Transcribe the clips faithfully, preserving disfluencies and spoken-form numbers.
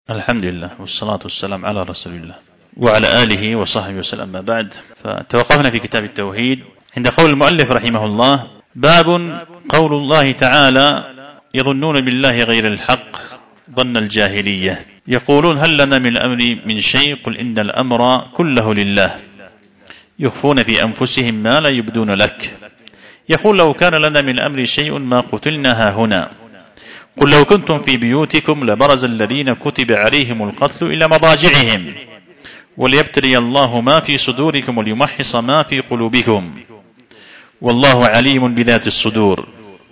الحمد لله والصلاة والسلام على رسول الله وعلى آله وصحبه وسلم. ما بعد، فتوقفنا في كتاب التوحيد عند قول المؤلف رحمه الله: باب قول الله تعالى: يظنون بالله غير الحق ظن الجاهلية، يقولون هل لنا من الأمر من شيء، قل إن الأمر كله لله، يخفون في أنفسهم ما لا يبدون لك، يقول لو كان لنا من الأمر شيء ما قتلنا هاهنا، قل لو كنتم في بيوتكم لبرز الذين كتب عليهم القتل إلى مضاجعهم وليبتلي الله ما في صدوركم وليمحص ما في قلوبكم والله عليم بذات الصدور.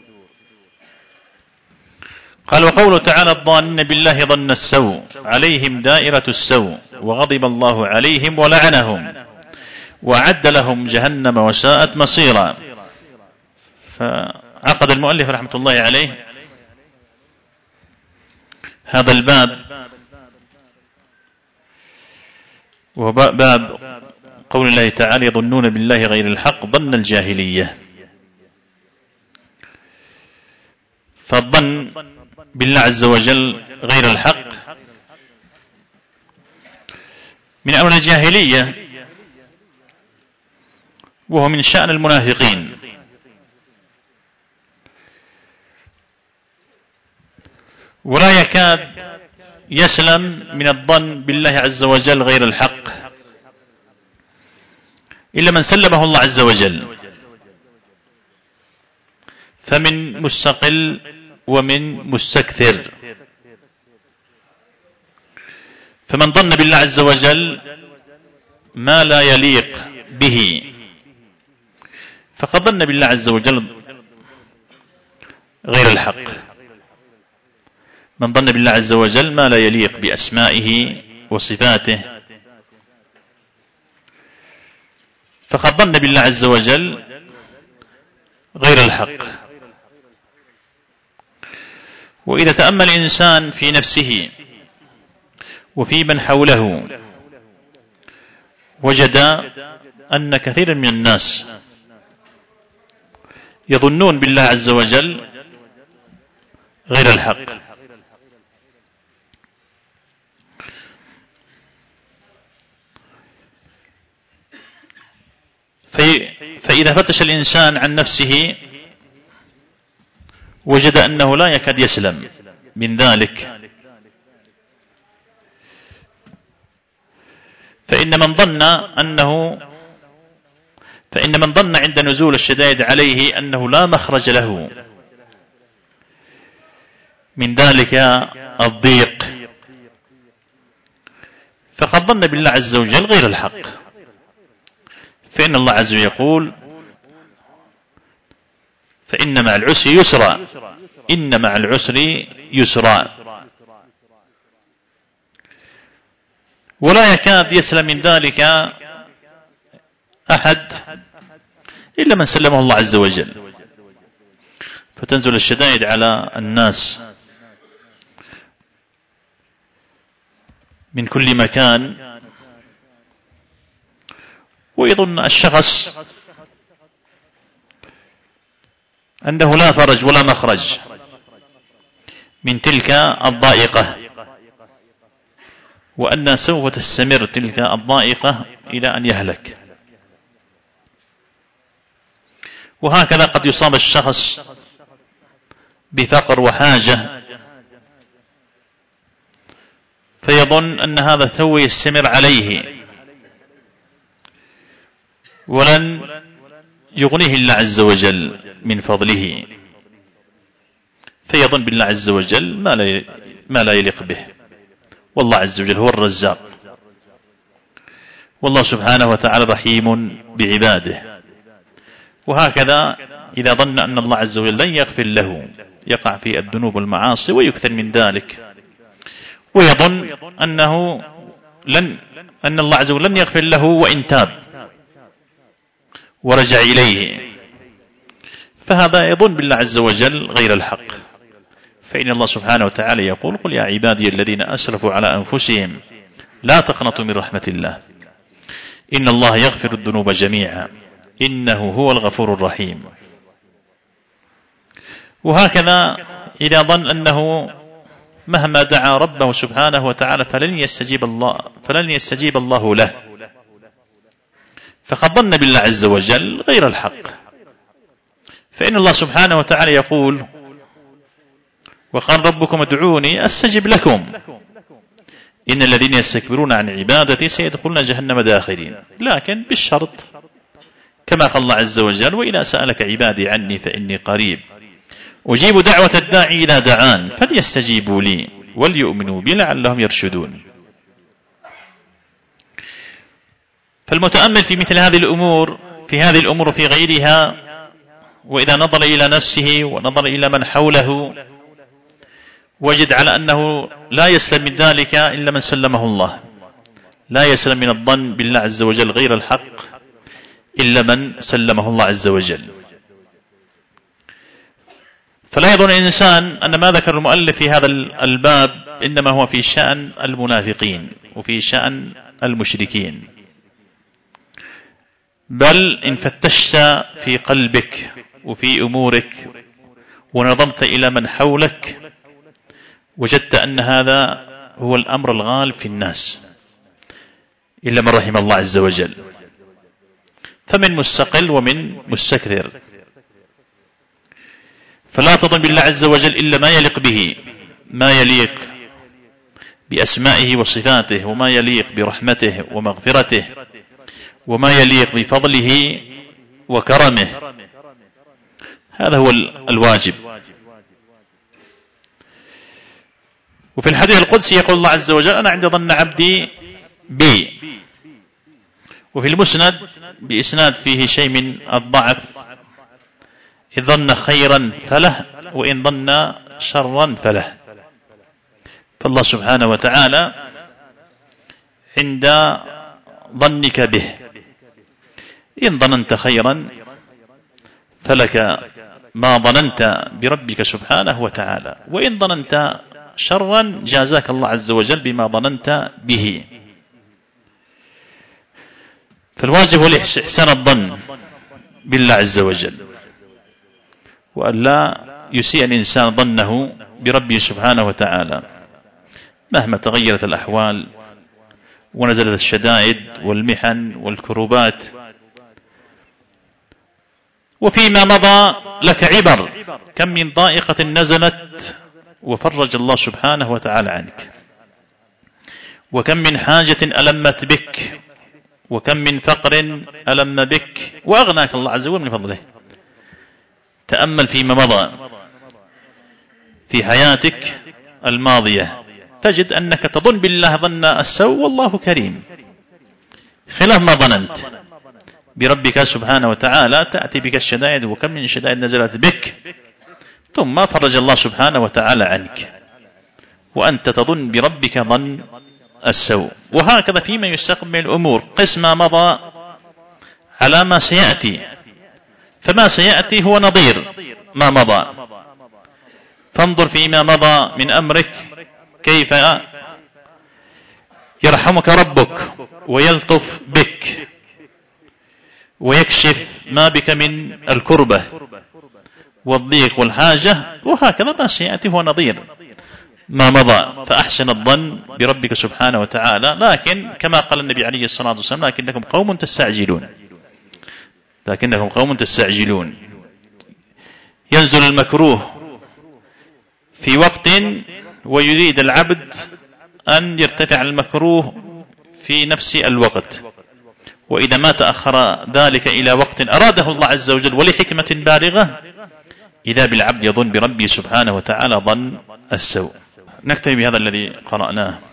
قال: وقوله تعالى: الظانين بالله ظن السوء عليهم دائرة السوء وغضب الله عليهم ولعنهم وأعد لهم جهنم وساءت مصيرا. فعقد المؤلف رحمة الله عليه هذا الباب، وهو باب قول الله تعالى: يظنون بالله غير الحق ظن الجاهلية. فالظن بالله عز وجل غير الحق من أمر الجاهلية، وهو من شأن المنافقين، ولا يكاد يسلم من الظن بالله عز وجل غير الحق إلا من سلمه الله عز وجل، فمن مستقل ومن مستكثر. فمن ظن بالله عز وجل ما لا يليق به فقد ظن بالله عز وجل غير الحق. من ظن بالله عز وجل ما لا يليق بأسمائه وصفاته فقد ظن بالله عز وجل غير الحق. وإذا تأمل الإنسان في نفسه وفي من حوله وجد أن كثيرا من الناس يظنون بالله عز وجل غير الحق. فإذا فتش الإنسان عن نفسه وجد أنه لا يكاد يسلم من ذلك. فإن من ظن أنه فإن من ظن عند نزول الشدائد عليه أنه لا مخرج له من ذلك الضيق فقد ظن بالله عز وجل غير الحق. فإن الله عز وجل يقول: فإن مع العسر يسرا، إن مع العسر يسرا. ولا يكاد يسلم من ذلك أحد إلا من سلمه الله عز وجل. فتنزل الشدائد على الناس من كل مكان، ويظن الشخص أنه لا فرج ولا مخرج من تلك الضائقة، وأن سوف تستمر تلك الضائقة إلى أن يهلك. وهكذا قد يصاب الشخص بفقر وحاجة فيظن أن هذا سوف يستمر عليه ولن يغنيه الله عز وجل من فضله، فيظن بالله عز وجل ما لا ما لا يليق به. والله عز وجل هو الرزاق، والله سبحانه وتعالى رحيم بعباده. وهكذا إذا ظن أن الله عز وجل لن يغفر له يقع في الذنوب والمعاصي ويكثر من ذلك، ويظن أنه لن أن الله عز وجل لن يغفر له وإن تاب ورجع إليه، فهذا يظن بالله عز وجل غير الحق. فإن الله سبحانه وتعالى يقول: قل يا عبادي الذين أسرفوا على أنفسهم لا تقنطوا من رحمة الله إن الله يغفر الذنوب جميعا إنه هو الغفور الرحيم. وهكذا إذا ظن أنه مهما دعا ربه سبحانه وتعالى فلن يستجيب الله فلن يستجيب الله له، فقد ظن بالله عز وجل غير الحق. فإن الله سبحانه وتعالى يقول: وقال ربكم ادعوني أستجب لكم إن الذين يستكبرون عن عبادتي سيدخلون جهنم داخرين، لكن بالشرط كما قال الله عز وجل: وإذا سألك عبادي عني فإني قريب أجيب دعوة الداعي إذا دعان فليستجيبوا لي وليؤمنوا بي لعلهم يرشدون. فالمتأمل في مثل هذه الأمور في هذه الأمور وفي غيرها، وإذا نظر إلى نفسه ونظر إلى من حوله، وجد على أنه لا يسلم من ذلك إلا من سلمه الله، لا يسلم من الظن بالله عز وجل غير الحق إلا من سلمه الله عز وجل. فلا يظن الإنسان أن ما ذكر المؤلف في هذا الباب إنما هو في شأن المنافقين وفي شأن المشركين، بل إن فتشت في قلبك وفي أمورك ونظرت إلى من حولك وجدت أن هذا هو الأمر الغالب في الناس إلا من رحم الله عز وجل، فمن مستقل ومن مستكثر. فلا تظن بالله عز وجل إلا ما يليق به، ما يليق بأسمائه وصفاته، وما يليق برحمته ومغفرته، وما يليق بفضله وكرمه. هذا هو الواجب. وفي الحديث القدسي يقول الله عز وجل: أنا عند ظن عبدي بي. وفي المسند بإسناد فيه شيء من الضعف: إن ظن خيرا فله وإن ظن شرا فله. فالله سبحانه وتعالى عند ظنك به، إن ظننت خيرا فلك ما ظننت بربك سبحانه وتعالى، وإن ظننت شرا جازاك الله عز وجل بما ظننت به. فالواجب هو إحسان الظن بالله عز وجل، وأن لا يسيء الإنسان ظنه بربه سبحانه وتعالى مهما تغيرت الأحوال ونزلت الشدائد والمحن والكروبات. وفيما مضى لك عبر، كم من ضائقة نزلت وفرج الله سبحانه وتعالى عنك، وكم من حاجة ألمت بك، وكم من فقر ألم بك وأغناك الله عز وجل من فضله. تأمل فيما مضى في حياتك الماضية تجد أنك تظن بالله ظن السوء والله كريم، خلاف ما ظننت بربك سبحانه وتعالى تأتي بك الشدائد، وكم من شدائد نزلت بك ثم فرج الله سبحانه وتعالى عنك وأنت تظن بربك ظن السوء. وهكذا فيما يستقبل الأمور، قس ما مضى على ما سيأتي، فما سيأتي هو نظير ما مضى. فانظر فيما مضى من أمرك كيف يرحمك ربك ويلطف بك ويكشف ما بك من الكربة والضيق والحاجة، وهكذا ما سيأتي هو نظير ما مضى. فأحسن الظن بربك سبحانه وتعالى، لكن كما قال النبي عليه الصلاة والسلام: لكنكم قوم تستعجلون لكنكم قوم تستعجلون ينزل المكروه في وقت ويريد العبد أن يرتفع المكروه في نفس الوقت، وإذا ما تأخر ذلك إلى وقت أراده الله عز وجل ولحكمة بالغة إذا بالعبد يظن بربه سبحانه وتعالى ظن السوء. نكتفي بهذا الذي قرأناه.